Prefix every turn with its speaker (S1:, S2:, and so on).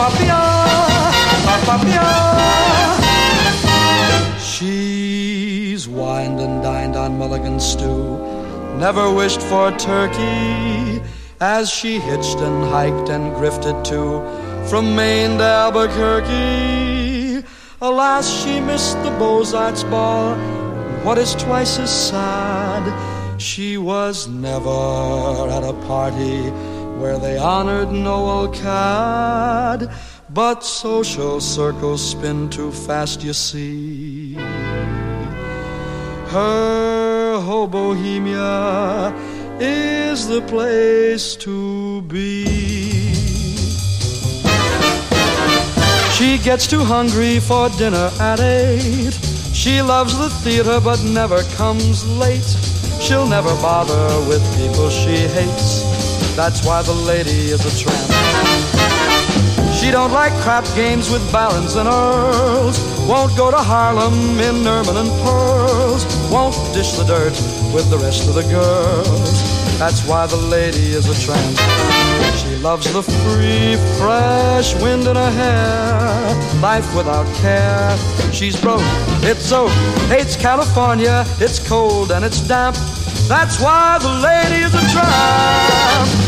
S1: She's wined and dined on mulligan stew, never wished for turkey, as she hitched and hiked and grifted too, from Maine to Albuquerque. Alas, she missed the Beaux-Arts ball. What is twice as sad, she was never at a party where they honored Noel Cad. But social circles spin too fast, you see. Her Hobohemia is the place to be. She gets too hungry for dinner at 8. She loves the theater but never comes late. She'll never bother with people she hates. That's why the lady is a tramp. She don't like crap games with barons and earls. Won't go to Harlem in ermine and pearls. Won't dish the dirt with the rest of the girls. That's why the lady is a tramp. She loves the free, fresh wind in her hair. Life without care. She's broke, it's so, hates California. It's cold and it's damp. That's why the lady is a tramp.